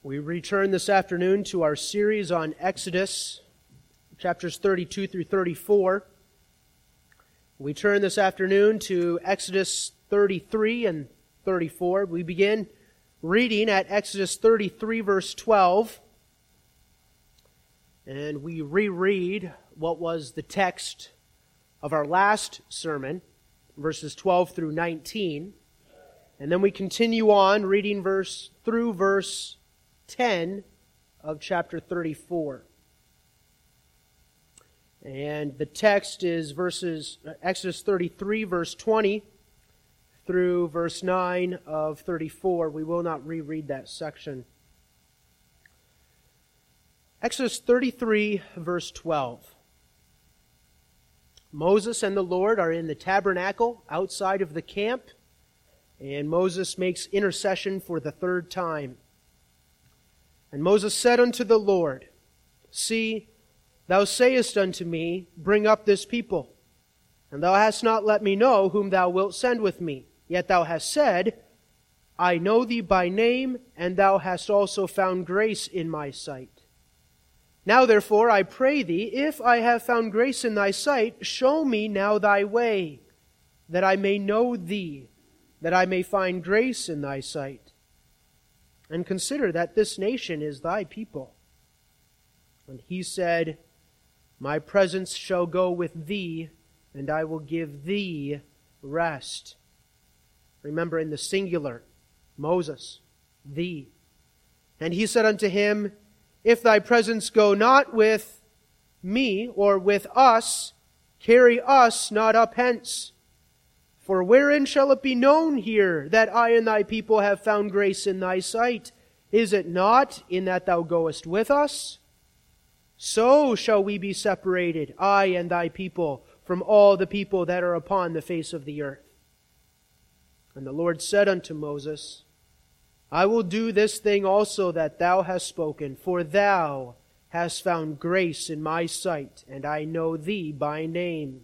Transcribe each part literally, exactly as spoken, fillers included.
We return this afternoon to our series on Exodus, chapters thirty-two through thirty-four. We turn this afternoon to Exodus thirty-three and thirty-four. We begin reading at Exodus thirty-three, verse twelve. And we reread what was the text of our last sermon, verses twelve through nineteen. And then we continue on reading verse through verse ten of chapter thirty-four. And the text is verses Exodus thirty-three, verse twenty, through verse nine of thirty-four. We will not reread that section. Exodus thirty-three, verse twelve. Moses and the Lord are in the tabernacle outside of the camp, and Moses makes intercession for the third time. And Moses said unto the Lord, See, thou sayest unto me, Bring up this people. And thou hast not let me know whom thou wilt send with me. Yet thou hast said, I know thee by name, and thou hast also found grace in my sight. Now therefore, I pray thee, if I have found grace in thy sight, show me now thy way, that I may know thee, that I may find grace in thy sight. And consider that this nation is thy people. And he said, My presence shall go with thee, and I will give thee rest. Remember in the singular, Moses, thee. And he said unto him, If thy presence go not with me, or with us, carry us not up hence. For wherein shall it be known here that I and thy people have found grace in thy sight? Is it not in that thou goest with us? So shall we be separated, I and thy people, from all the people that are upon the face of the earth. And the Lord said unto Moses, I will do this thing also that thou hast spoken, for thou hast found grace in my sight, and I know thee by name.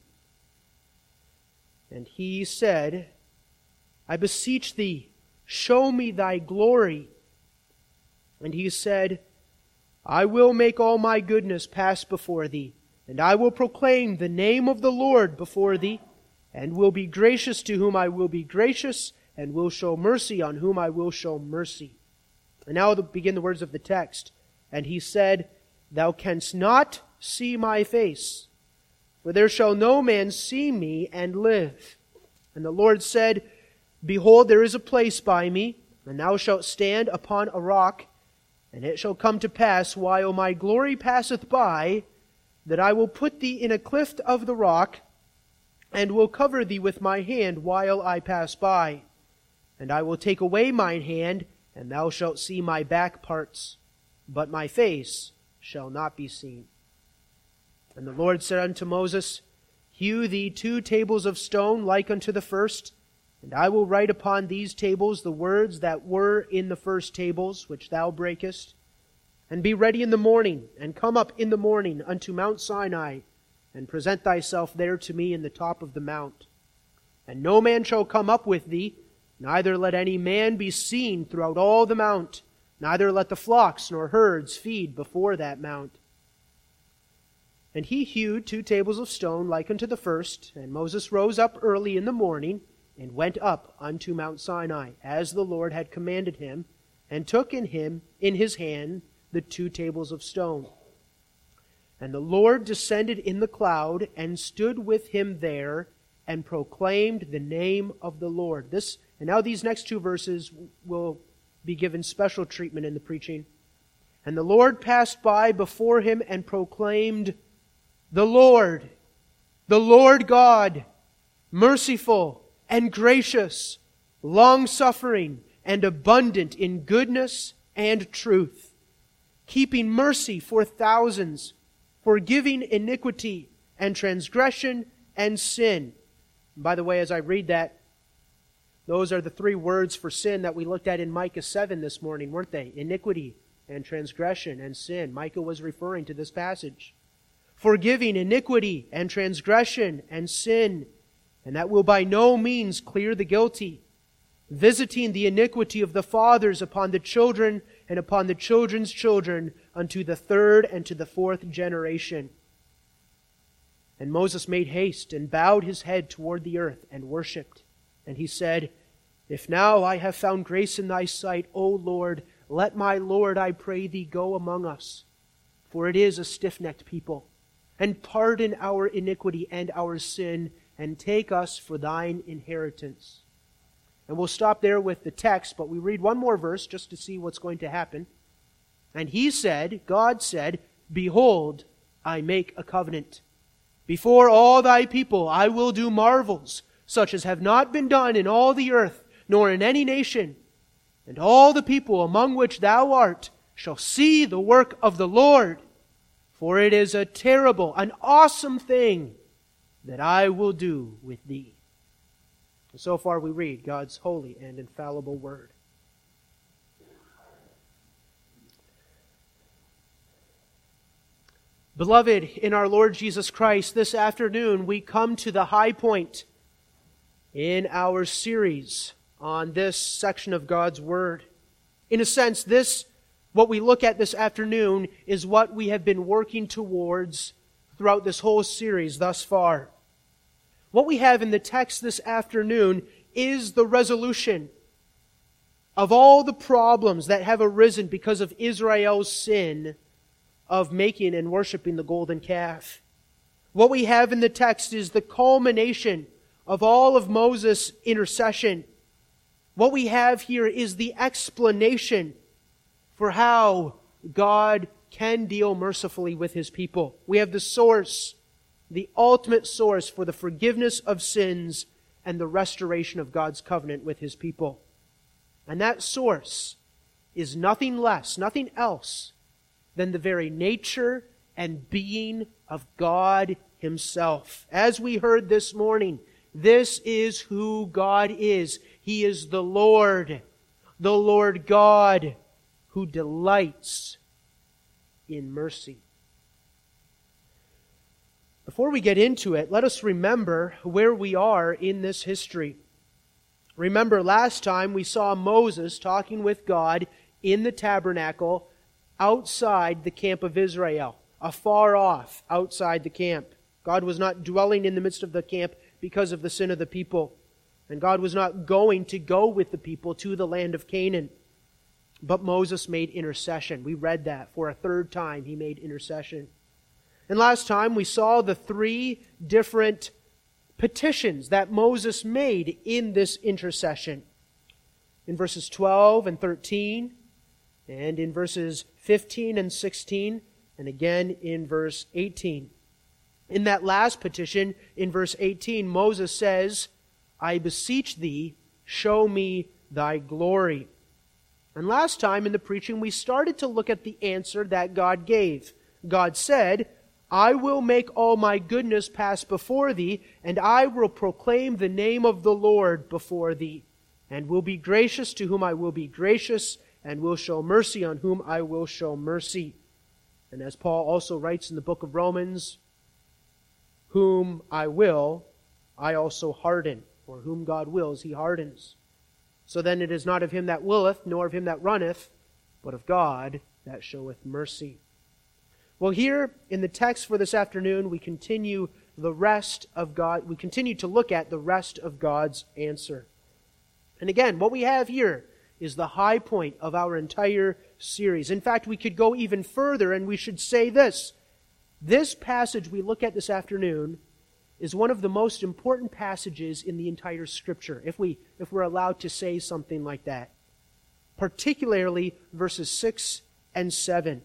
And he said, I beseech thee, show me thy glory. And he said, I will make all my goodness pass before thee, and I will proclaim the name of the Lord before thee, and will be gracious to whom I will be gracious, and will show mercy on whom I will show mercy. And now begin the words of the text. And he said, Thou canst not see my face, for there shall no man see me and live. And the Lord said, Behold, there is a place by me, and thou shalt stand upon a rock, and it shall come to pass, while my glory passeth by, that I will put thee in a cleft of the rock, and will cover thee with my hand while I pass by. And I will take away mine hand, and thou shalt see my back parts, but my face shall not be seen. And the Lord said unto Moses, Hew thee two tables of stone like unto the first, and I will write upon these tables the words that were in the first tables, which thou breakest. And be ready in the morning, and come up in the morning unto Mount Sinai, and present thyself there to me in the top of the mount. And no man shall come up with thee, neither let any man be seen throughout all the mount, neither let the flocks nor herds feed before that mount. And he hewed two tables of stone like unto the first, and Moses rose up early in the morning, and went up unto Mount Sinai, as the Lord had commanded him, and took in him in his hand the two tables of stone. And the Lord descended in the cloud, and stood with him there, and proclaimed the name of the Lord. This, and now these next two verses will be given special treatment in the preaching. And the Lord passed by before him, and proclaimed, The Lord, the Lord God, merciful and gracious, long-suffering, and abundant in goodness and truth, keeping mercy for thousands, forgiving iniquity and transgression and sin. And by the way, as I read that, those are the three words for sin that we looked at in Micah seven this morning, weren't they? Iniquity and transgression and sin. Micah was referring to this passage. Forgiving iniquity and transgression and sin, and that will by no means clear the guilty. visiting the iniquity of the fathers upon the children and upon the children's children unto the third and to the fourth generation. And Moses made haste and bowed his head toward the earth and worshipped. And he said, If now I have found grace in thy sight, O Lord, let my Lord, I pray thee, go among us. For it is a stiff-necked people. And pardon our iniquity and our sin, and take us for thine inheritance. And we'll stop there with the text, but we read one more verse just to see what's going to happen. And he said, God said, Behold, I make a covenant. Before all thy people I will do marvels, such as have not been done in all the earth, nor in any nation. And all the people among which thou art shall see the work of the Lord. For it is a terrible, an awesome thing that I will do with thee. And so far we read God's holy and infallible word. Beloved, in our Lord Jesus Christ, this afternoon we come to the high point in our series on this section of God's Word. In a sense, this, what we look at this afternoon, is what we have been working towards throughout this whole series thus far. What we have in the text this afternoon is the resolution of all the problems that have arisen because of Israel's sin of making and worshiping the golden calf. What we have in the text is the culmination of all of Moses' intercession. What we have here is the explanation for how God can deal mercifully with His people. We have the source, the ultimate source for the forgiveness of sins and the restoration of God's covenant with His people. And that source is nothing less, nothing else than the very nature and being of God Himself. As we heard this morning, this is who God is. He is the Lord, the Lord God, who delights in mercy. Before we get into it, let us remember where we are in this history. Remember, last time we saw Moses talking with God in the tabernacle outside the camp of Israel, afar off outside the camp. God was not dwelling in the midst of the camp because of the sin of the people. And God was not going to go with the people to the land of Canaan. But Moses made intercession. We read that for a third time. He made intercession. And last time we saw the three different petitions that Moses made in this intercession. In verses twelve and thirteen, and in verses fifteen and sixteen, and again in verse eighteen. In that last petition, in verse eighteen, Moses says, I beseech thee, show me thy glory. And last time in the preaching, we started to look at the answer that God gave. God said, I will make all my goodness pass before thee, and I will proclaim the name of the Lord before thee, and will be gracious to whom I will be gracious, and will show mercy on whom I will show mercy. And as Paul also writes in the book of Romans, whom I will, I also harden. Or whom God wills, He hardens. So then it is not of him that willeth, nor of him that runneth, but of God that showeth mercy. Well, here in the text for this afternoon, we continue the rest of God. We continue to look at the rest of God's answer. And again, what we have here is the high point of our entire series. In fact, we could go even further, and we should say this. This passage we look at this afternoon is one of the most important passages in the entire Scripture, if we if we're allowed to say something like that. Particularly verses six and seven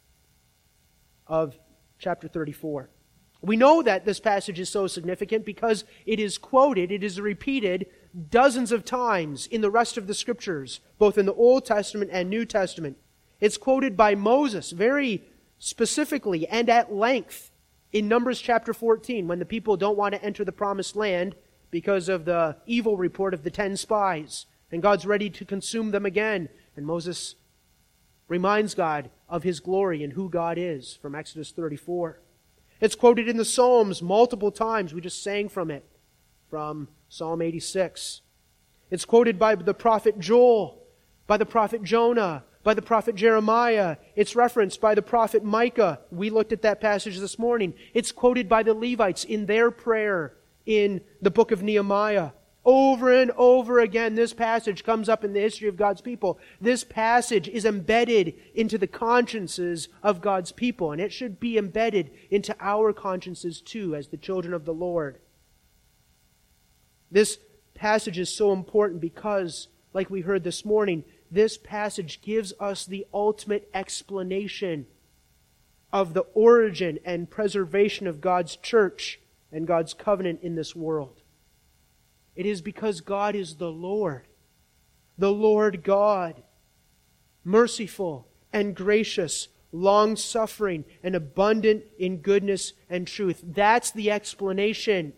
of chapter thirty-four. We know that this passage is so significant because it is quoted, it is repeated dozens of times in the rest of the Scriptures, both in the Old Testament and New Testament. It's quoted by Moses very specifically and at length in Numbers chapter fourteen, when the people don't want to enter the promised land because of the evil report of the ten spies. And God's ready to consume them again. And Moses reminds God of His glory and who God is from Exodus thirty-four. It's quoted in the Psalms multiple times. We just sang from it, from Psalm eighty-six. It's quoted by the prophet Joel, by the prophet Jonah, by the prophet Jeremiah. It's referenced by the prophet Micah. We looked at that passage this morning. It's quoted by the Levites in their prayer in the book of Nehemiah. Over and over again, this passage comes up in the history of God's people. This passage is embedded into the consciences of God's people, and it should be embedded into our consciences too, as the children of the Lord. This passage is so important because, like we heard this morning, this passage gives us the ultimate explanation of the origin and preservation of God's church and God's covenant in this world. It is because God is the Lord, the Lord God, merciful and gracious, long-suffering and abundant in goodness and truth. That's the explanation.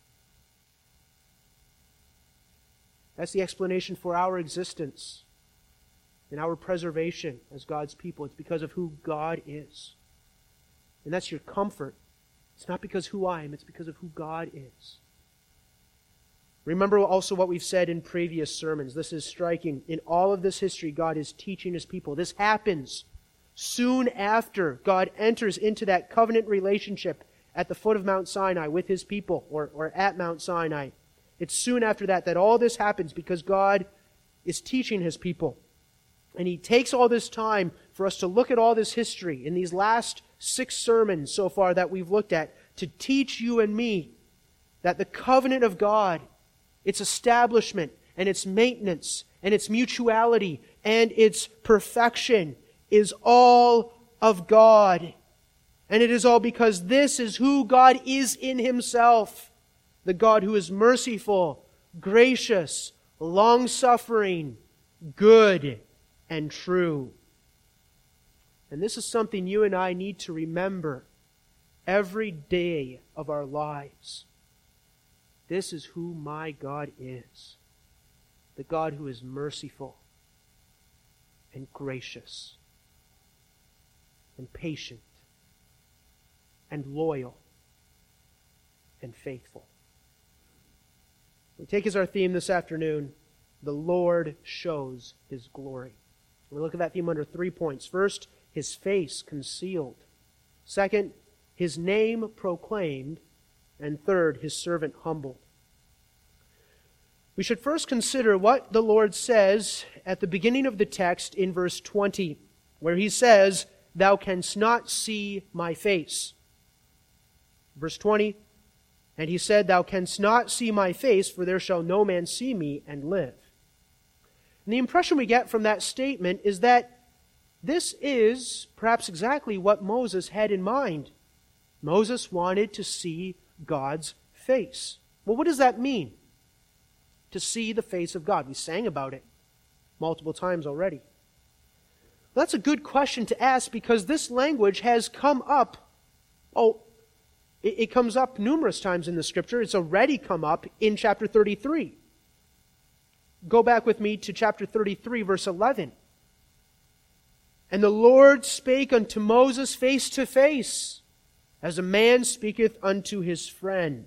That's the explanation for our existence and our preservation as God's people. It's because of who God is. And that's your comfort. It's not because who I am, it's because of who God is. Remember also what we've said in previous sermons. This is striking. In all of this history, God is teaching His people. This happens soon after God enters into that covenant relationship at the foot of Mount Sinai with His people, or, or at Mount Sinai. It's soon after that that all this happens because God is teaching His people. And He takes all this time for us to look at all this history in these last six sermons so far that we've looked at to teach you and me that the covenant of God, its establishment and its maintenance and its mutuality and its perfection is all of God. And it is all because this is who God is in Himself. The God who is merciful, gracious, long-suffering, good, and true. And this is something you and I need to remember every day of our lives. This is who my God is. The God who is merciful and gracious and patient and loyal and faithful. We take as our theme this afternoon, the Lord shows His glory. We look at that theme under three points. First, His face concealed. Second, His name proclaimed. And third, His servant humbled. We should first consider what the Lord says at the beginning of the text in verse twenty, where He says, "Thou canst not see my face." Verse twenty, "And He said, Thou canst not see my face, for there shall no man see me and live." And the impression we get from that statement is that this is perhaps exactly what Moses had in mind. Moses wanted to see God's face. Well, what does that mean? To see the face of God. We sang about it multiple times already. Well, that's a good question to ask because this language has come up, oh, it, it comes up numerous times in the Scripture. It's already come up in chapter thirty-three. Go back with me to chapter thirty-three, verse eleven. "And the Lord spake unto Moses face to face, as a man speaketh unto his friend."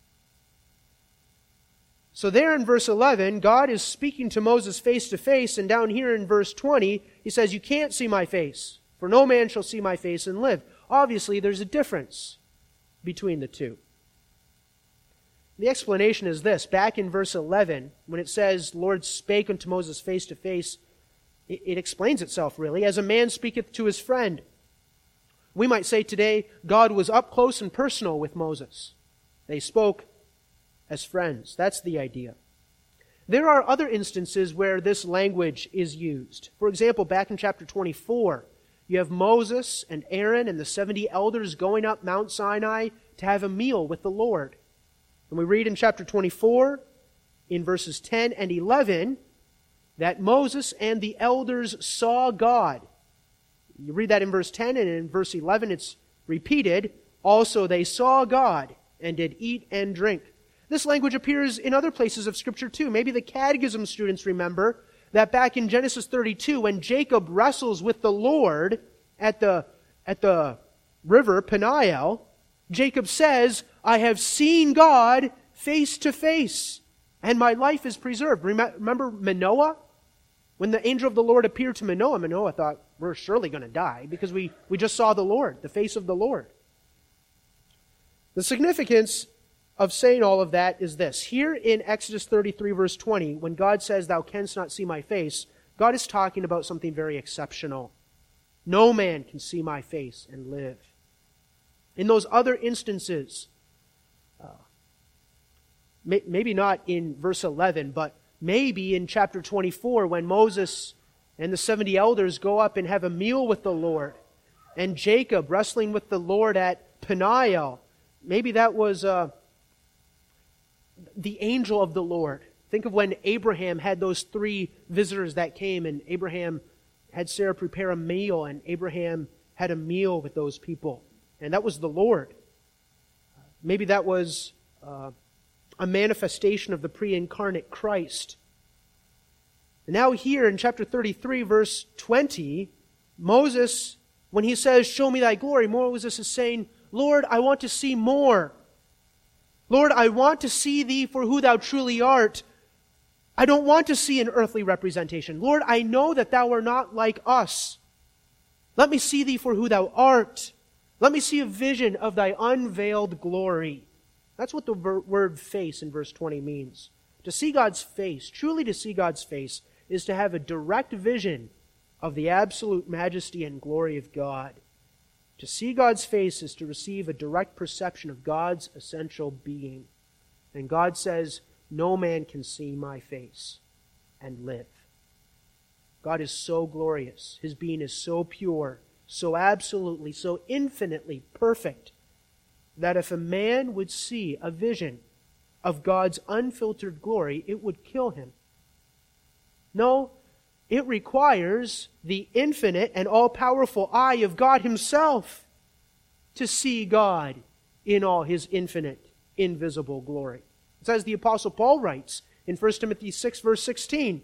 So there in verse eleven, God is speaking to Moses face to face, and down here in verse twenty, He says, "You can't see my face, for no man shall see my face and live." Obviously, there's a difference between the two. The explanation is this. Back in verse eleven, when it says, "Lord spake unto Moses face to face," it, it explains itself really, as a man speaketh to his friend. We might say today, God was up close and personal with Moses. They spoke as friends. That's the idea. There are other instances where this language is used. For example, back in chapter twenty-four, you have Moses and Aaron and the seventy elders going up Mount Sinai to have a meal with the Lord. And we read in chapter twenty-four, in verses ten and eleven, that Moses and the elders saw God. You read that in verse ten, and in verse eleven it's repeated, "Also they saw God and did eat and drink." This language appears in other places of Scripture too. Maybe the Catechism students remember that back in Genesis thirty-two, when Jacob wrestles with the Lord at the, at the river Peniel, Jacob says, "I have seen God face to face." and my life is preserved. Remember Manoah? When the angel of the Lord appeared to Manoah, Manoah thought, we're surely going to die because we, we just saw the Lord, the face of the Lord. The significance of saying all of that is this. Here in Exodus thirty-three, verse twenty, when God says, thou canst not see my face, God is talking about something very exceptional. No man can see my face and live. In those other instances, uh, may, maybe not in verse eleven, but maybe in chapter twenty-four, when Moses and the seventy elders go up and have a meal with the Lord, and Jacob wrestling with the Lord at Peniel, maybe that was uh, the angel of the Lord. Think of when Abraham had those three visitors that came, and Abraham had Sarah prepare a meal, and Abraham had a meal with those people. And that was the Lord. Maybe that was uh, a manifestation of the pre-incarnate Christ. And now here in chapter thirty-three, verse twenty, Moses, when he says, show me thy glory, Moses is saying, Lord, I want to see more. Lord, I want to see thee for who thou truly art. I don't want to see an earthly representation. Lord, I know that thou art not like us. Let me see thee for who thou art. Let me see a vision of thy unveiled glory. That's what the ver- word face in verse twenty means. To see God's face, truly to see God's face, is to have a direct vision of the absolute majesty and glory of God. To see God's face is to receive a direct perception of God's essential being. And God says, no man can see my face and live. God is so glorious. His being is so pure, so absolutely, so infinitely perfect, that if a man would see a vision of God's unfiltered glory, it would kill him. No, it requires the infinite and all-powerful eye of God Himself to see God in all His infinite, invisible glory. It's as the Apostle Paul writes in First Timothy six, verse sixteen,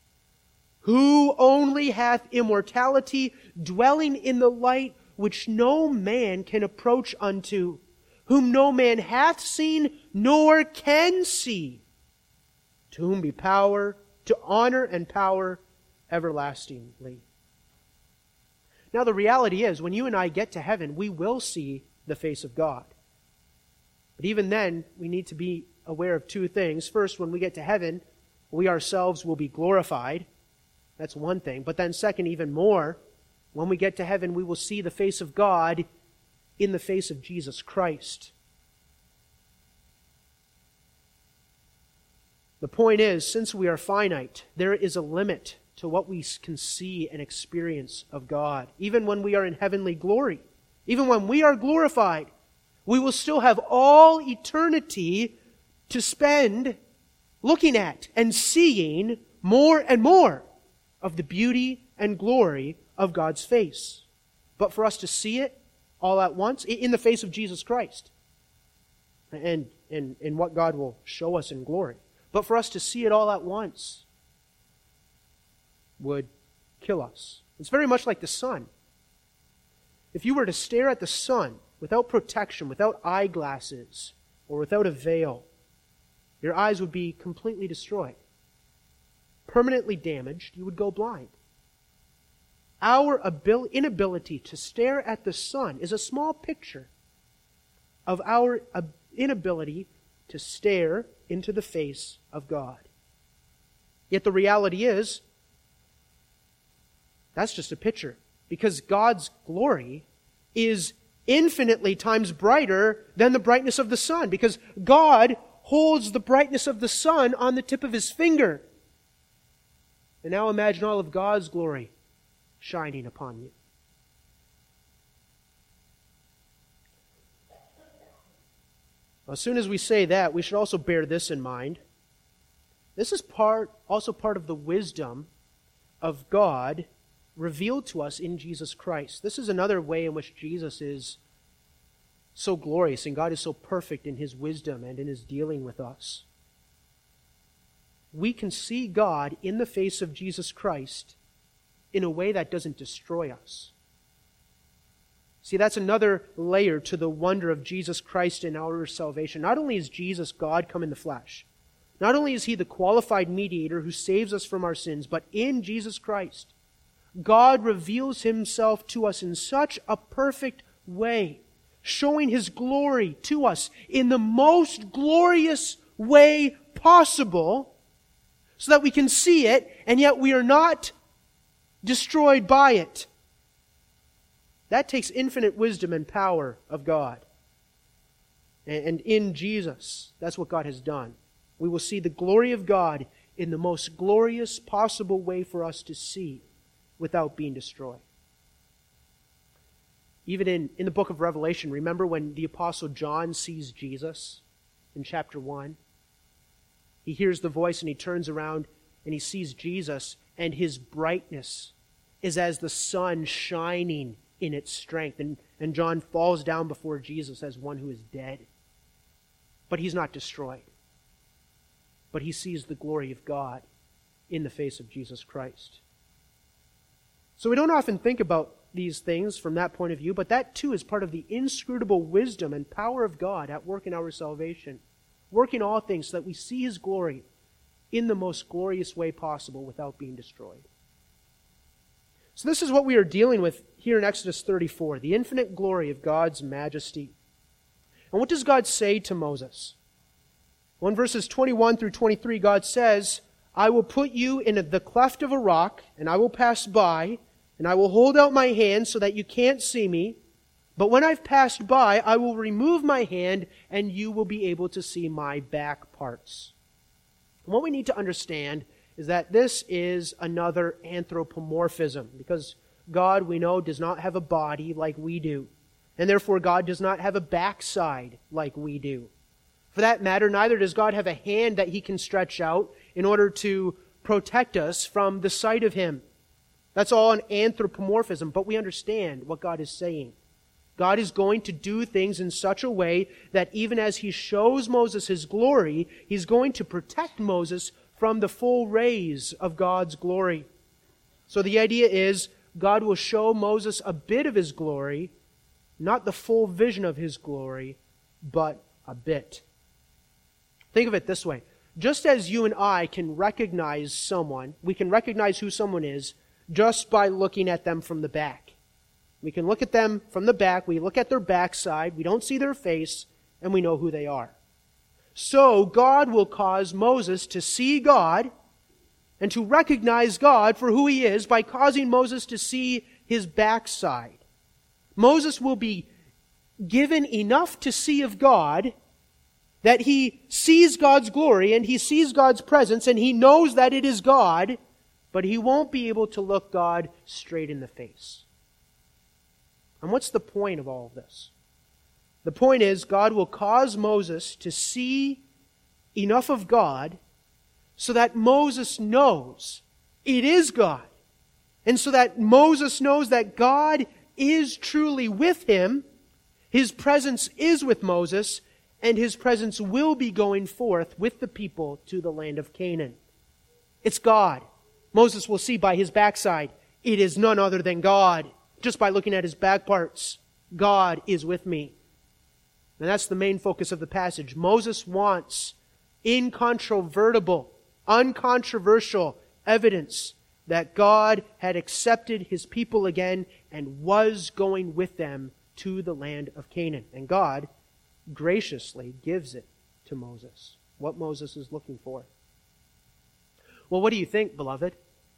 who only hath immortality, dwelling in the light which no man can approach unto, whom no man hath seen nor can see, to whom be power, to honor and power everlastingly. Now the reality is, when you and I get to heaven, we will see the face of God. But even then, we need to be aware of two things. First, when we get to heaven, we ourselves will be glorified. That's one thing. But then second, even more, when we get to heaven, we will see the face of God in the face of Jesus Christ. The point is, since we are finite, there is a limit to what we can see and experience of God. Even when we are in heavenly glory, even when we are glorified, we will still have all eternity to spend looking at and seeing more and more of the beauty and glory of God's face. But for us to see it all at once, in the face of Jesus Christ, and in, in what God will show us in glory, but for us to see it all at once would kill us. It's very much like the sun. If you were to stare at the sun without protection, without eyeglasses, or without a veil, your eyes would be completely destroyed. Permanently damaged, you would go blind. Our abil- inability to stare at the sun is a small picture of our uh, inability to stare into the face of God. Yet the reality is, that's just a picture, because God's glory is infinitely times brighter than the brightness of the sun, because God holds the brightness of the sun on the tip of His finger. And now imagine all of God's glory shining upon you. As soon as we say that, we should also bear this in mind. This is part, also part of the wisdom of God revealed to us in Jesus Christ. This is another way in which Jesus is so glorious and God is so perfect in His wisdom and in His dealing with us. We can see God in the face of Jesus Christ in a way that doesn't destroy us. See, that's another layer to the wonder of Jesus Christ in our salvation. Not only is Jesus God come in the flesh, Not only is he the qualified mediator who saves us from our sins, but in Jesus Christ, God reveals himself to us in such a perfect way, showing his glory to us in the most glorious way possible, so that we can see it, and yet we are not destroyed by it. That takes infinite wisdom and power of God. And in Jesus, that's what God has done. We will see the glory of God in the most glorious possible way for us to see without being destroyed. Even in, in the book of Revelation, remember when the Apostle John sees Jesus in chapter one? He hears the voice and he turns around and he sees Jesus, and his brightness is as the sun shining in its strength. And, and John falls down before Jesus as one who is dead. But he's not destroyed. But he sees the glory of God in the face of Jesus Christ. So we don't often think about these things from that point of view, but that too is part of the inscrutable wisdom and power of God at work in our salvation, working all things so that we see his glory in the most glorious way possible without being destroyed. So this is what we are dealing with here in Exodus thirty-four, the infinite glory of God's majesty. And what does God say to Moses? Well, in verses twenty-one through twenty-three, God says, I will put you in the cleft of a rock, and I will pass by, and I will hold out my hand so that you can't see me. But when I've passed by, I will remove my hand, and you will be able to see my back parts. And what we need to understand is that this is another anthropomorphism, because God, we know, does not have a body like we do. And therefore, God does not have a backside like we do. For that matter, neither does God have a hand that he can stretch out in order to protect us from the sight of him. That's all an anthropomorphism, but we understand what God is saying. God is going to do things in such a way that even as he shows Moses his glory, he's going to protect Moses from the full rays of God's glory. So the idea is God will show Moses a bit of his glory, not the full vision of his glory, but a bit. Think of it this way. Just as you and I can recognize someone, we can recognize who someone is just by looking at them from the back. We can look at them from the back, we look at their backside, we don't see their face, and we know who they are. So God will cause Moses to see God and to recognize God for who he is by causing Moses to see his backside. Moses will be given enough to see of God that he sees God's glory and he sees God's presence and he knows that it is God, but he won't be able to look God straight in the face. And what's the point of all of this? The point is God will cause Moses to see enough of God so that Moses knows it is God. And so that Moses knows that God is truly with him, his presence is with Moses, and his presence will be going forth with the people to the land of Canaan. It's God. Moses will see by his backside, it is none other than God. Just by looking at his back parts, God is with me. And that's the main focus of the passage. Moses wants incontrovertible, uncontroversial evidence that God had accepted his people again and was going with them to the land of Canaan. And God graciously gives it to Moses, what Moses is looking for. Well, what do you think, beloved?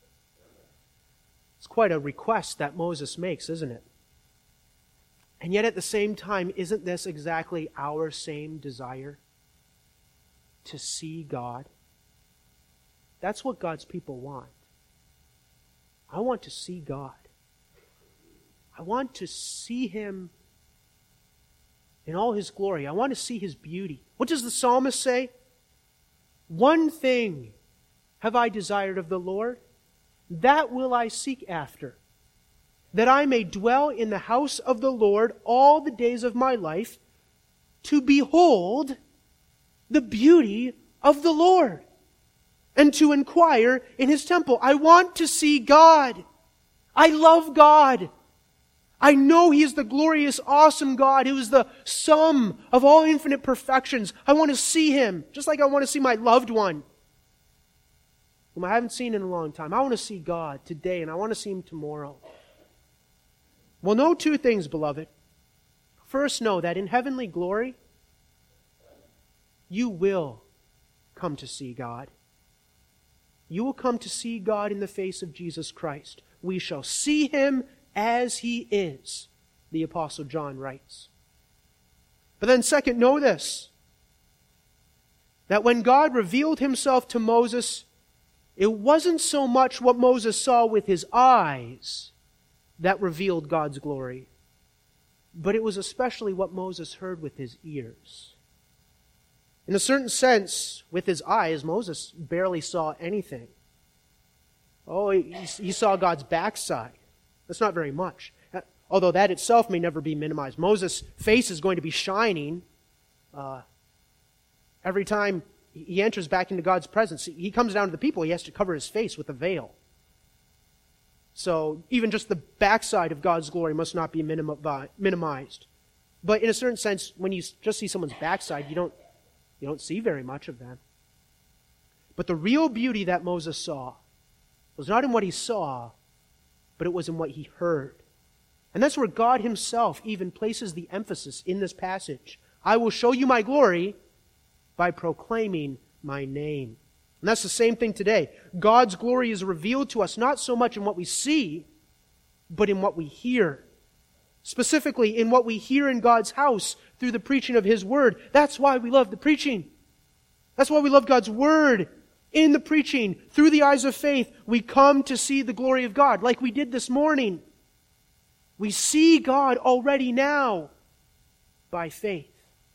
It's quite a request that Moses makes, isn't it? And yet at the same time, isn't this exactly our same desire? To see God? That's what God's people want. I want to see God. I want to see him in all his glory. I want to see his beauty. What does the psalmist say? One thing have I desired of the Lord, that will I seek after, that I may dwell in the house of the Lord all the days of my life, to behold the beauty of the Lord, and to inquire in his temple. I want to see God. I love God. I know He is the glorious, awesome God who is the sum of all infinite perfections. I want to see Him, just like I want to see my loved one, whom I haven't seen in a long time. I want to see God today, and I want to see Him tomorrow. Well, know two things, beloved. First, know that in heavenly glory, you will come to see God. You will come to see God in the face of Jesus Christ. We shall see Him as He is, the Apostle John writes. But then second, know this, that when God revealed Himself to Moses, it wasn't so much what Moses saw with his eyes that revealed God's glory, but it was especially what Moses heard with his ears. In a certain sense, with his eyes, Moses barely saw anything. Oh, he, he saw God's backside. That's not very much. Although that itself may never be minimized. Moses' face is going to be shining uh, every time he enters back into God's presence. He comes down to the people, he has to cover his face with a veil. So even just the backside of God's glory must not be minimized. But in a certain sense, when you just see someone's backside, you don't, you don't see very much of them. But the real beauty that Moses saw was not in what he saw, but it was in what he heard. And that's where God Himself even places the emphasis in this passage. I will show you my glory by proclaiming my name. And that's the same thing today. God's glory is revealed to us not so much in what we see, but in what we hear. Specifically, in what we hear in God's house through the preaching of His Word. That's why we love the preaching. That's why we love God's Word. In the preaching, through the eyes of faith, we come to see the glory of God, like we did this morning. We see God already now by faith.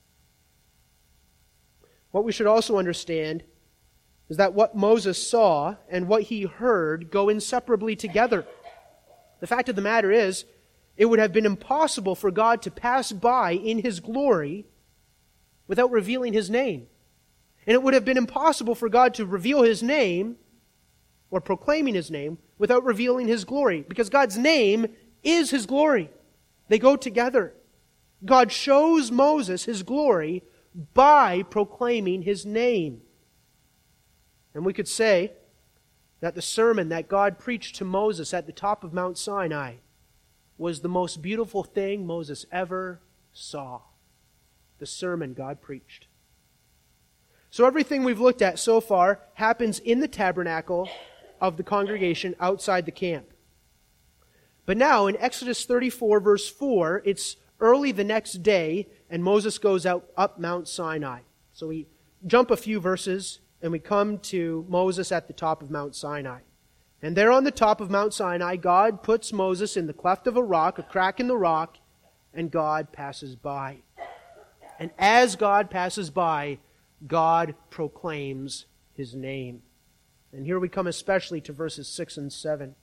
What we should also understand is that what Moses saw and what he heard go inseparably together. The fact of the matter is, it would have been impossible for God to pass by in His glory without revealing His name. And it would have been impossible for God to reveal His name or proclaiming His name without revealing His glory, because God's name is His glory. They go together. God shows Moses His glory by proclaiming His name. And we could say that the sermon that God preached to Moses at the top of Mount Sinai was the most beautiful thing Moses ever saw. The sermon God preached. So everything we've looked at so far happens in the tabernacle of the congregation outside the camp. But now in Exodus thirty-four verse four, it's early the next day and Moses goes out up Mount Sinai. So we jump a few verses and we come to Moses at the top of Mount Sinai. And there on the top of Mount Sinai, God puts Moses in the cleft of a rock, a crack in the rock, and God passes by. And as God passes by, God proclaims His name. And here we come especially to verses six and seven.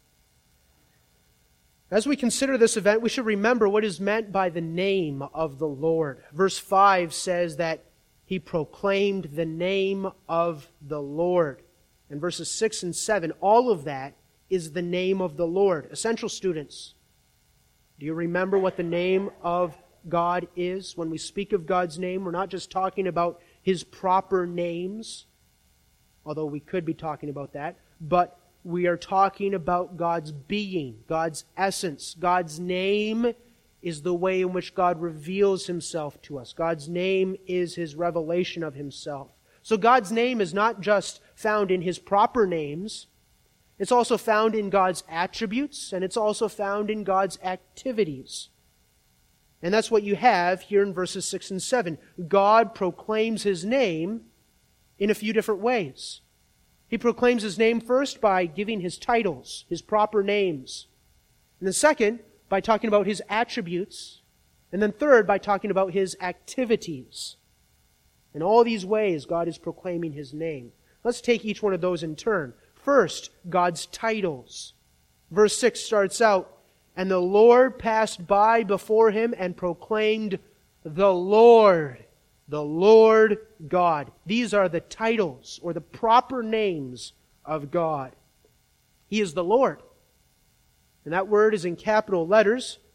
As we consider this event, we should remember what is meant by the name of the Lord. Verse five says that He proclaimed the name of the Lord. And verses six and seven, all of that is the name of the Lord. Essential students, do you remember what the name of God is? When we speak of God's name, we're not just talking about His proper names, although we could be talking about that, but we are talking about God's being, God's essence. God's name is the way in which God reveals Himself to us. God's name is His revelation of Himself. So God's name is not just found in His proper names, it's also found in God's attributes, and it's also found in God's activities. And that's what you have here in verses six and seven. God proclaims His name in a few different ways. He proclaims His name first by giving His titles, His proper names. And then second, by talking about His attributes. And then third, by talking about His activities. In all these ways, God is proclaiming His name. Let's take each one of those in turn. First, God's titles. Verse six starts out, "And the Lord passed by before him and proclaimed, 'The Lord, the Lord God.'" These are the titles or the proper names of God. He is the Lord. And that word is in capital letters,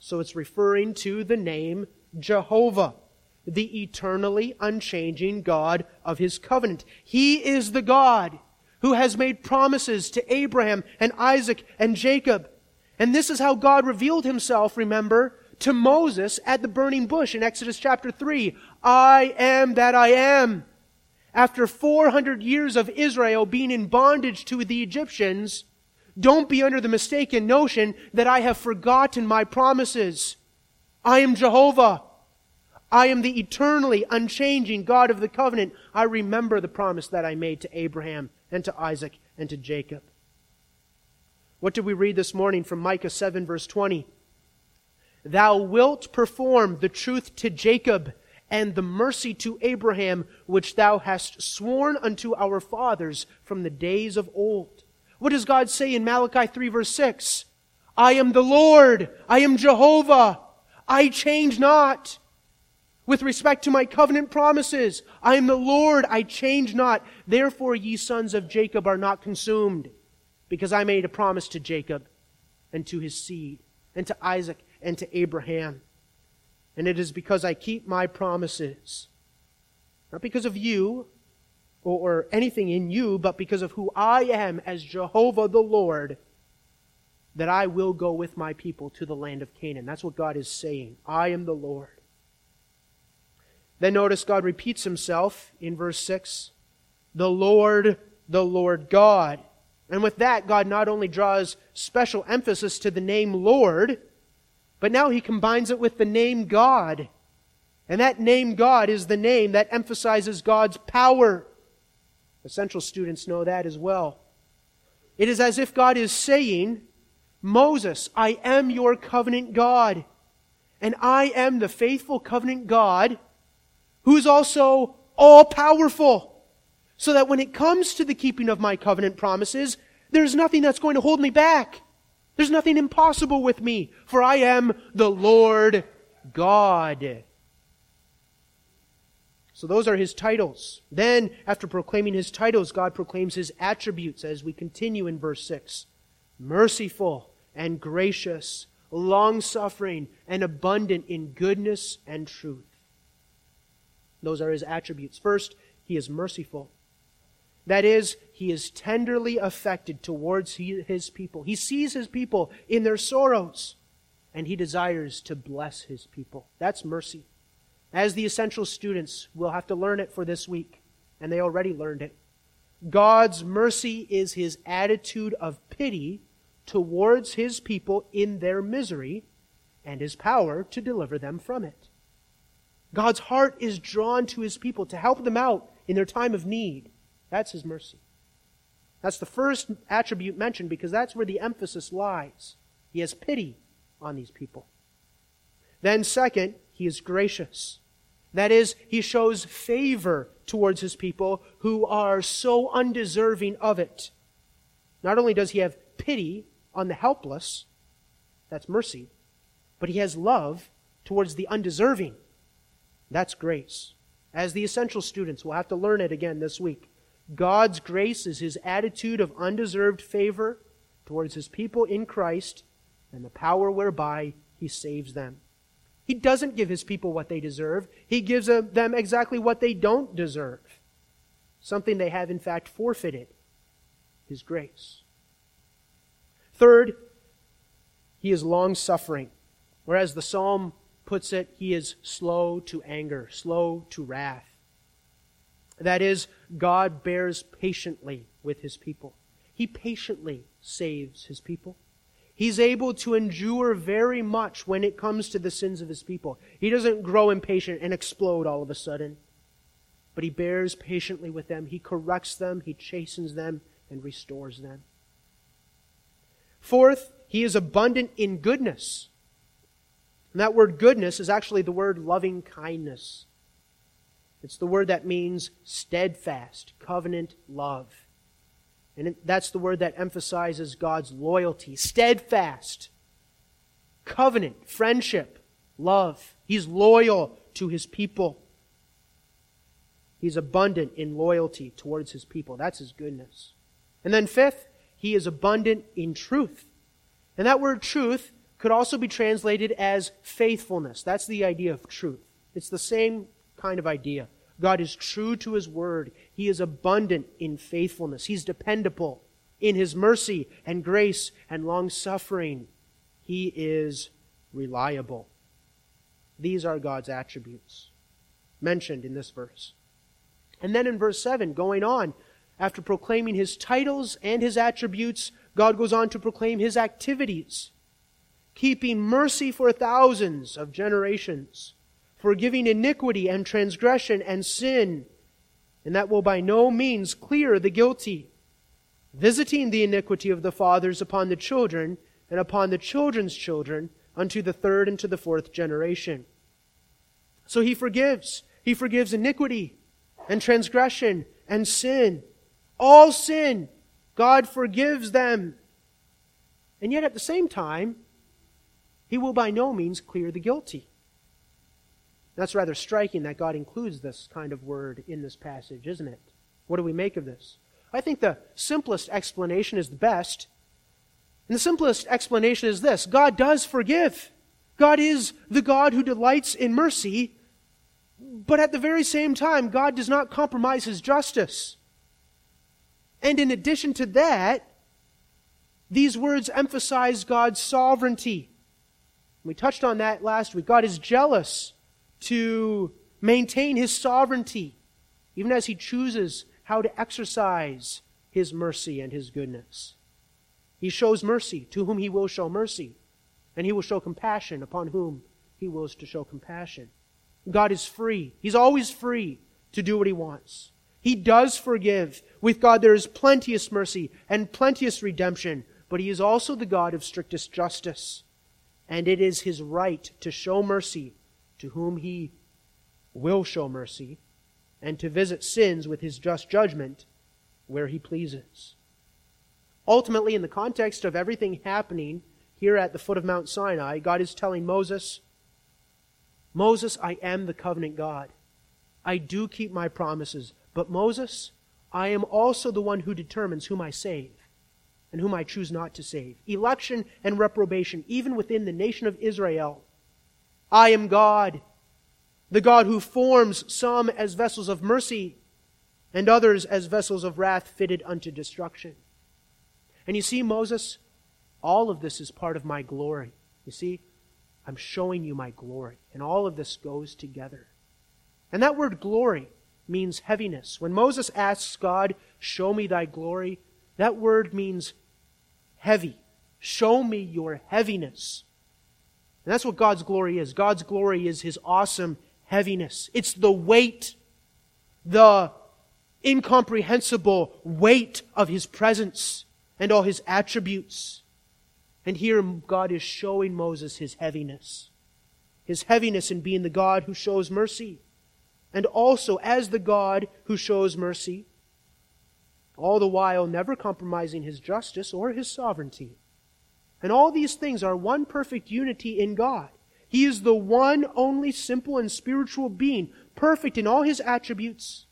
So it's referring to the name Jehovah, the eternally unchanging God of His covenant. He is the God who has made promises to Abraham and Isaac and Jacob. And this is how God revealed Himself, remember, to Moses at the burning bush in Exodus chapter three. I am that I am. After four hundred years of Israel being in bondage to the Egyptians, don't be under the mistaken notion that I have forgotten my promises. I am Jehovah. I am the eternally unchanging God of the covenant. I remember the promise that I made to Abraham and to Isaac and to Jacob. What did we read this morning from Micah seven verse twenty? Thou wilt perform the truth to Jacob and the mercy to Abraham, which thou hast sworn unto our fathers from the days of old. What does God say in Malachi three verse six? I am the Lord, I am Jehovah, I change not. With respect to my covenant promises, I am the Lord, I change not. Therefore ye sons of Jacob are not consumed, because I made a promise to Jacob and to his seed, and to Isaac and to Abraham. And it is because I keep my promises, not because of you or, or anything in you, but because of who I am as Jehovah the Lord, that I will go with my people to the land of Canaan. That's what God is saying. I am the Lord. Then notice God repeats Himself in verse six. The Lord, the Lord God. And with that, God not only draws special emphasis to the name Lord, but now He combines it with the name God. And that name God is the name that emphasizes God's power. Essential students know that as well. It is as if God is saying, Moses, I am your covenant God. And I am the faithful covenant God who is also all-powerful. So that when it comes to the keeping of my covenant promises, there's nothing that's going to hold me back. There's nothing impossible with me, for I am the Lord God. So those are His titles. Then, after proclaiming His titles, God proclaims His attributes as we continue in verse six. Merciful and gracious, long-suffering and abundant in goodness and truth. Those are His attributes. First, He is merciful. That is, He is tenderly affected towards His people. He sees His people in their sorrows, and He desires to bless His people. That's mercy. As the essential students, we'll have to learn it for this week, and they already learned it. God's mercy is His attitude of pity towards His people in their misery, and His power to deliver them from it. God's heart is drawn to His people to help them out in their time of need. That's His mercy. That's the first attribute mentioned because that's where the emphasis lies. He has pity on these people. Then second, He is gracious. That is, He shows favor towards His people who are so undeserving of it. Not only does He have pity on the helpless, that's mercy, but He has love towards the undeserving. That's grace. As the essential students, we'll have to learn it again this week. God's grace is His attitude of undeserved favor towards His people in Christ and the power whereby He saves them. He doesn't give His people what they deserve. He gives them exactly what they don't deserve. Something they have in fact forfeited. His grace. Third, He is long-suffering. Whereas the psalm puts it, He is slow to anger, slow to wrath. That is, God bears patiently with His people. He patiently saves His people. He's able to endure very much when it comes to the sins of His people. He doesn't grow impatient and explode all of a sudden. But He bears patiently with them. He corrects them, He chastens them, and restores them. Fourth, He is abundant in goodness. And that word goodness is actually the word loving kindness. It's the word that means steadfast, covenant love. And it, that's the word that emphasizes God's loyalty. Steadfast, covenant, friendship, love. He's loyal to His people. He's abundant in loyalty towards His people. That's His goodness. And then fifth, He is abundant in truth. And that word truth could also be translated as faithfulness. That's the idea of truth. It's the same kind of idea. God is true to His word. He is abundant in faithfulness. He's dependable in His mercy and grace and long-suffering. He is reliable. These are God's attributes mentioned in this verse. And then in verse seven, going on, after proclaiming His titles and His attributes, God goes on to proclaim His activities. Keeping mercy for thousands of generations, forgiving iniquity and transgression and sin, and that will by no means clear the guilty, visiting the iniquity of the fathers upon the children and upon the children's children unto the third and to the fourth generation. So He forgives. He forgives iniquity and transgression and sin. All sin, God forgives them. And yet at the same time, He will by no means clear the guilty. That's rather striking that God includes this kind of word in this passage, isn't it? What do we make of this? I think the simplest explanation is the best. And the simplest explanation is this: God does forgive. God is the God who delights in mercy, but at the very same time, God does not compromise His justice. And in addition to that, these words emphasize God's sovereignty. We touched on that last week. God is jealous to maintain His sovereignty, even as He chooses how to exercise His mercy and His goodness. He shows mercy to whom He will show mercy, and He will show compassion upon whom He wills to show compassion. God is free. He's always free to do what He wants. He does forgive. With God there is plenteous mercy and plenteous redemption, but He is also the God of strictest justice. And it is His right to show mercy to whom He will show mercy, and to visit sins with His just judgment where He pleases. Ultimately, in the context of everything happening here at the foot of Mount Sinai, God is telling Moses, Moses, I am the covenant God. I do keep my promises. But Moses, I am also the one who determines whom I save and whom I choose not to save. Election and reprobation, even within the nation of Israel. I am God, the God who forms some as vessels of mercy and others as vessels of wrath fitted unto destruction. And you see, Moses, all of this is part of my glory. You see, I'm showing you my glory. And all of this goes together. And that word glory means heaviness. When Moses asks God, show me thy glory, that word means heavy. Show me your heaviness. And that's what God's glory is. God's glory is His awesome heaviness. It's the weight, the incomprehensible weight of His presence and all His attributes. And here God is showing Moses His heaviness. His heaviness in being the God who shows mercy. And also as the God who shows mercy, all the while never compromising His justice or His sovereignty. And all these things are one perfect unity in God. He is the one only simple and spiritual being, perfect in all His attributes.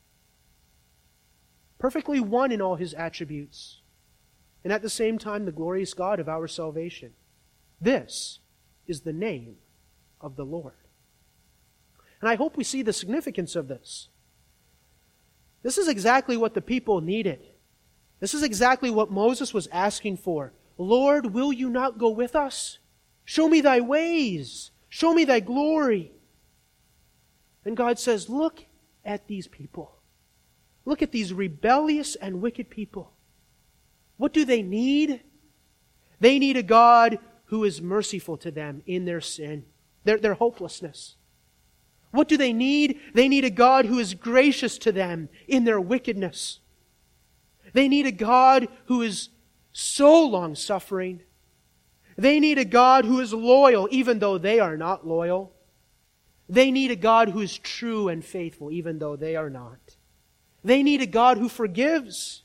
Perfectly one in all His attributes. And at the same time, the glorious God of our salvation. This is the name of the Lord. And I hope we see the significance of this. This is exactly what the people needed. This is exactly what Moses was asking for. Lord, will you not go with us? Show me thy ways. Show me thy glory. And God says, look at these people. Look at these rebellious and wicked people. What do they need? They need a God who is merciful to them in their sin, their, their hopelessness. What do they need? They need a God who is gracious to them in their wickedness. They need a God who is so long-suffering. They need a God who is loyal even though they are not loyal. They need a God who is true and faithful even though they are not. They need a God who forgives.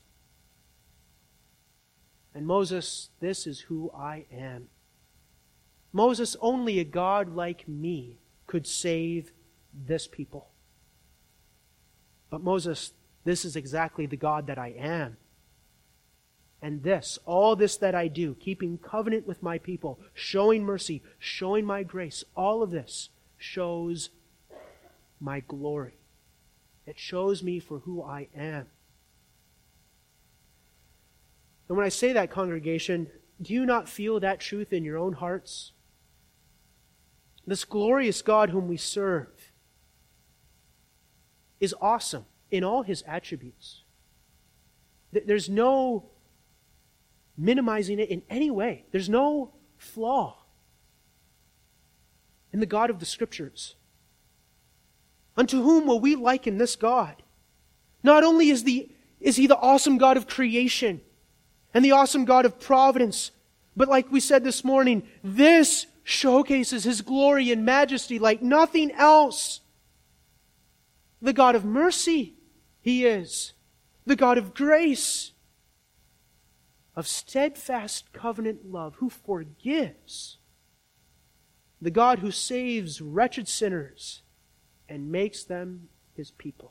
And Moses, this is who I am. Moses, only a God like me could save this people. But Moses, this is exactly the God that I am. And this, all this that I do, keeping covenant with my people, showing mercy, showing my grace, all of this shows my glory. It shows me for who I am. And when I say that, congregation, do you not feel that truth in your own hearts? This glorious God whom we serve is awesome in all His attributes. There's no minimizing it in any way. There's no flaw in the God of the Scriptures. Unto whom will we liken this God? Not only is, the, is He the awesome God of creation and the awesome God of providence, but like we said this morning, this showcases His glory and majesty like nothing else. The God of mercy He is. The God of grace, of steadfast covenant love, who forgives. The God who saves wretched sinners and makes them His people.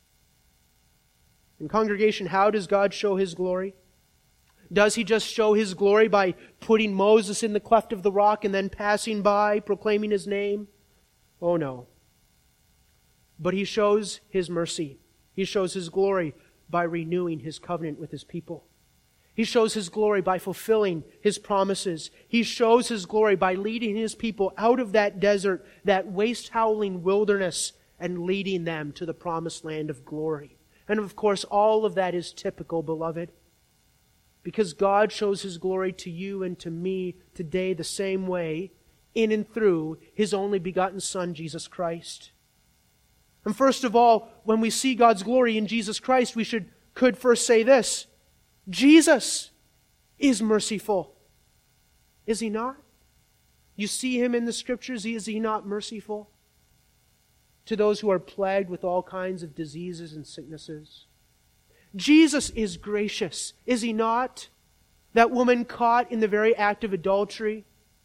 In congregation, how does God show His glory? Does He just show His glory by putting Moses in the cleft of the rock and then passing by, proclaiming His name? Oh no. But He shows His mercy. He shows His glory by renewing His covenant with His people. He shows His glory by fulfilling His promises. He shows His glory by leading His people out of that desert, that waste-howling wilderness, and leading them to the promised land of glory. And of course, all of that is typical, beloved, because God shows His glory to you and to me today the same way, in and through His only begotten Son, Jesus Christ. And first of all, when we see God's glory in Jesus Christ, we should could first say this: Jesus is merciful. Is He not? You see Him in the Scriptures. Is He not merciful to those who are plagued with all kinds of diseases and sicknesses? Jesus is gracious. Is He not? That woman caught in the very act of adultery.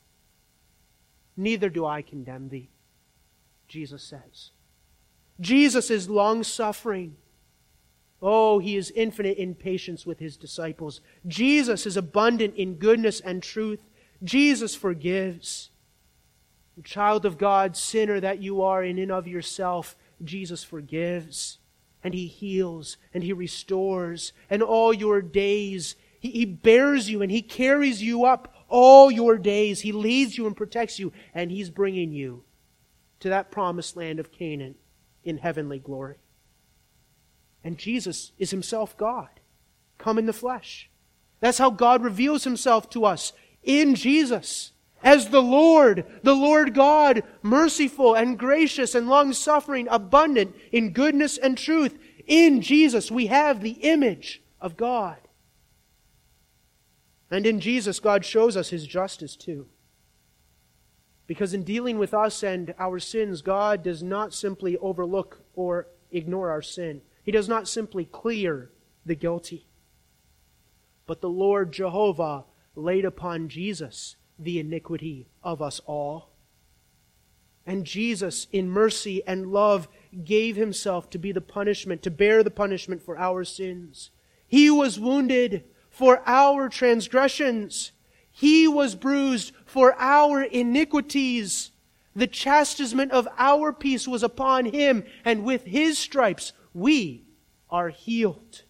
Neither do I condemn thee, Jesus says. Jesus is long-suffering. Oh, He is infinite in patience with His disciples. Jesus is abundant in goodness and truth. Jesus forgives. Child of God, sinner that you are in and of yourself, Jesus forgives. And He heals and He restores. And all your days, He, he bears you and He carries you up all your days. He leads you and protects you. And He's bringing you to that promised land of Canaan in heavenly glory. And Jesus is Himself God, come in the flesh. That's how God reveals Himself to us, in Jesus, as the Lord, the Lord God, merciful and gracious and long-suffering, abundant in goodness and truth. In Jesus we have the image of God. And in Jesus, God shows us His justice too. Because in dealing with us and our sins, God does not simply overlook or ignore our sin. He does not simply clear the guilty. But the Lord Jehovah laid upon Jesus the iniquity of us all. And Jesus, in mercy and love, gave Himself to be the punishment, to bear the punishment for our sins. He was wounded for our transgressions. He was bruised for our iniquities. The chastisement of our peace was upon Him, and with His stripes we are healed.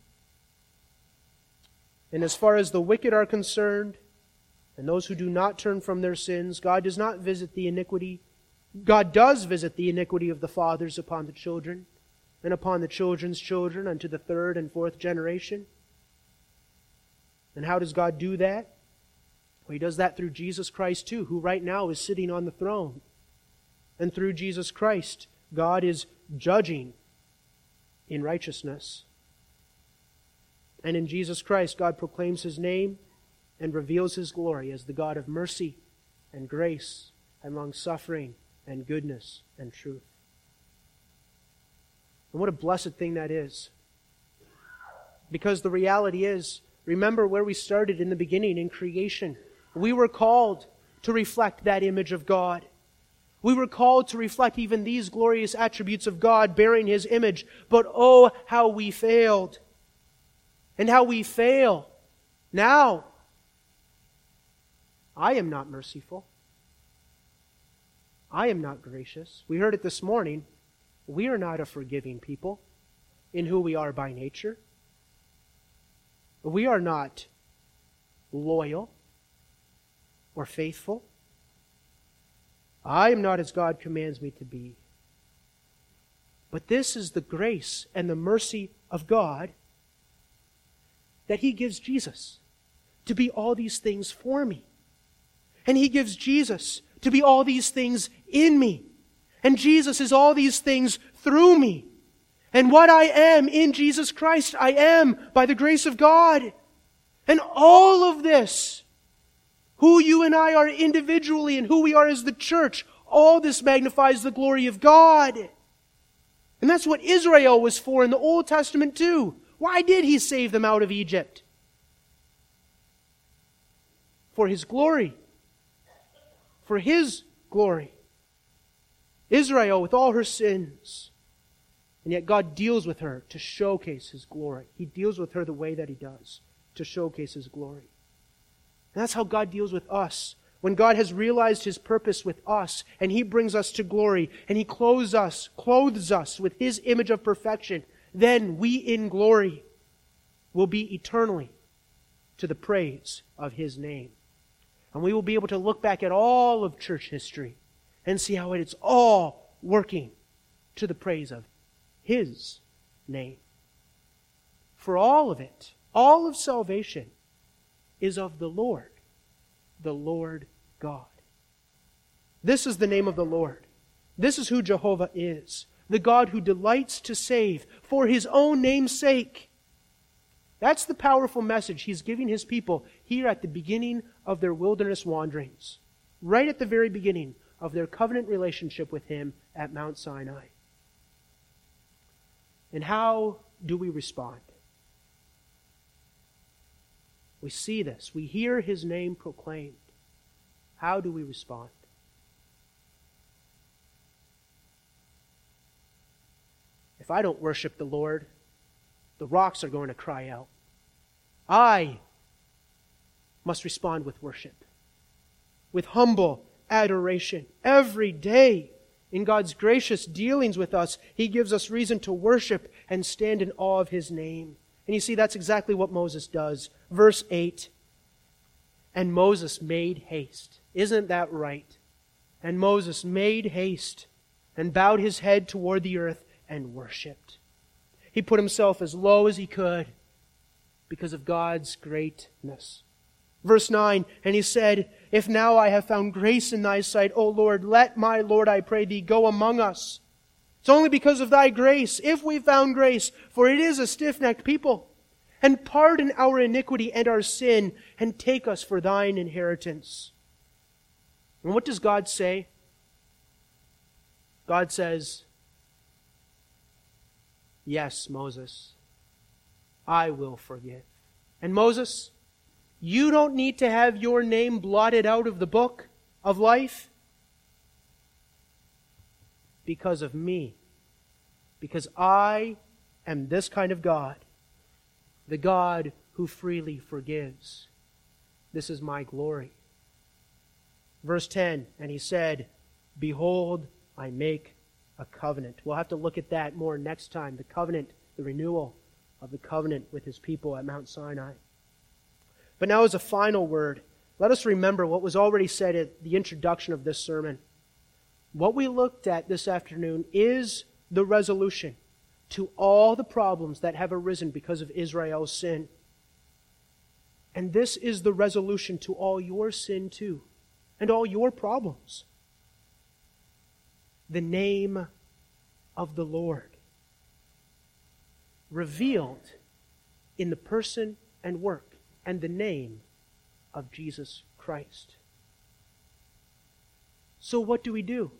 And as far as the wicked are concerned, and those who do not turn from their sins, God does not visit the iniquity. God does visit the iniquity of the fathers upon the children, and upon the children's children unto the third and fourth generation. And how does God do that? Well, He does that through Jesus Christ too, who right now is sitting on the throne. And through Jesus Christ, God is judging in righteousness. And in Jesus Christ, God proclaims His name and reveals His glory as the God of mercy and grace and long-suffering and goodness and truth. And what a blessed thing that is. Because the reality is, remember where we started in the beginning, in creation. We were called to reflect that image of God. We were called to reflect even these glorious attributes of God, bearing His image. But oh, how we failed. And how we fail Now, I am not merciful. I am not gracious. We heard it this morning. We are not a forgiving people in who we are by nature. We are not loyal or faithful. I am not as God commands me to be. But this is the grace and the mercy of God, that He gives Jesus to be all these things for me. And He gives Jesus to be all these things in me. And Jesus is all these things through me. And what I am in Jesus Christ, I am by the grace of God. And all of this, who you and I are individually and who we are as the church, all this magnifies the glory of God. And that's what Israel was for in the Old Testament too. Why did He save them out of Egypt? For His glory. For His glory. Israel with all her sins. And yet God deals with her to showcase His glory. He deals with her the way that He does, to showcase His glory. And that's how God deals with us. When God has realized His purpose with us, and He brings us to glory, and He clothes us, clothes us with His image of perfection, then we in glory will be eternally to the praise of His name. And we will be able to look back at all of church history and see how it's all working to the praise of His name. For all of it, all of salvation is of the Lord, the Lord God. This is the name of the Lord. This is who Jehovah is, the God who delights to save for His own name's sake. That's the powerful message He's giving His people here at the beginning of their wilderness wanderings, right at the very beginning of their covenant relationship with Him at Mount Sinai. And how do we respond? We see this. We hear His name proclaimed. How do we respond? If I don't worship the Lord, the rocks are going to cry out. I must respond with worship, with humble adoration. Every day, in God's gracious dealings with us, He gives us reason to worship and stand in awe of His name. And you see, that's exactly what Moses does. Verse eight, and Moses made haste. Isn't that right? And Moses made haste and bowed his head toward the earth and worshipped. He put himself as low as he could because of God's greatness. Verse nine, and he said, if now I have found grace in thy sight, O Lord, let my Lord, I pray thee, go among us. It's only because of thy grace, if we found grace, for it is a stiff-necked people. And pardon our iniquity and our sin, and take us for thine inheritance. And what does God say? God says, yes, Moses, I will forgive. And Moses, you don't need to have your name blotted out of the book of life because of me. Because I am this kind of God, the God who freely forgives. This is my glory. Verse ten, and he said, behold, I make a covenant. We'll have to look at that more next time. The covenant, the renewal of the covenant with His people at Mount Sinai. But now as a final word, let us remember what was already said at the introduction of this sermon. What we looked at this afternoon is the resolution to all the problems that have arisen because of Israel's sin. And this is the resolution to all your sin too, and all your problems. The name of the Lord, revealed in the person and work and the name of Jesus Christ. So what do we do?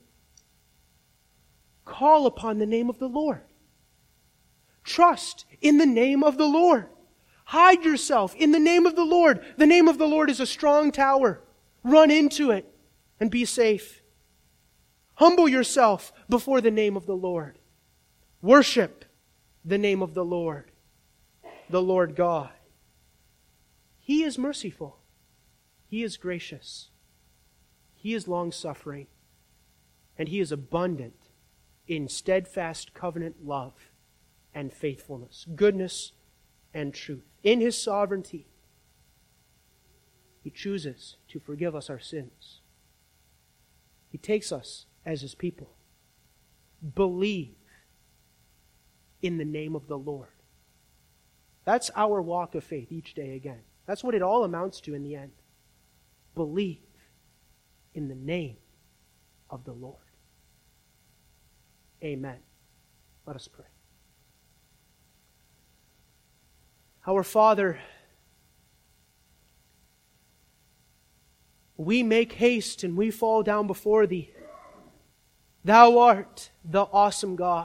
Call upon the name of the Lord. Trust in the name of the Lord. Hide yourself in the name of the Lord. The name of the Lord is a strong tower. Run into it and be safe. Humble yourself before the name of the Lord. Worship the name of the Lord, the Lord God. He is merciful. He is gracious. He is long-suffering. And He is abundant in steadfast covenant love and faithfulness, goodness and truth. In His sovereignty, He chooses to forgive us our sins. He takes us as His people. Believe in the name of the Lord. That's our walk of faith each day again. That's what it all amounts to in the end. Believe in the name of the Lord. Amen. Let us pray. Our Father, we make haste and we fall down before Thee. Thou art the awesome God.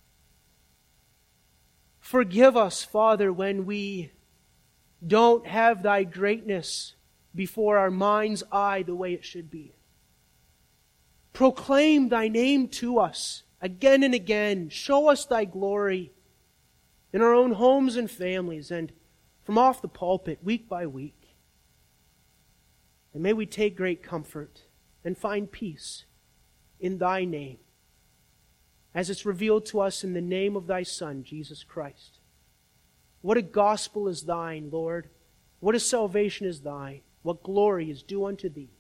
Forgive us, Father, when we don't have Thy greatness before our mind's eye the way it should be. Proclaim Thy name to us again and again. Show us Thy glory in our own homes and families and from off the pulpit week by week. And may we take great comfort and find peace in Thy name, as it's revealed to us in the name of Thy Son, Jesus Christ. What a gospel is Thine, Lord. What a salvation is Thine. What glory is due unto Thee.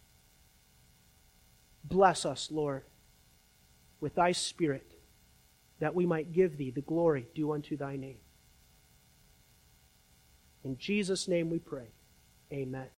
Bless us, Lord, with Thy Spirit, that we might give Thee the glory due unto Thy name. In Jesus' name we pray. Amen.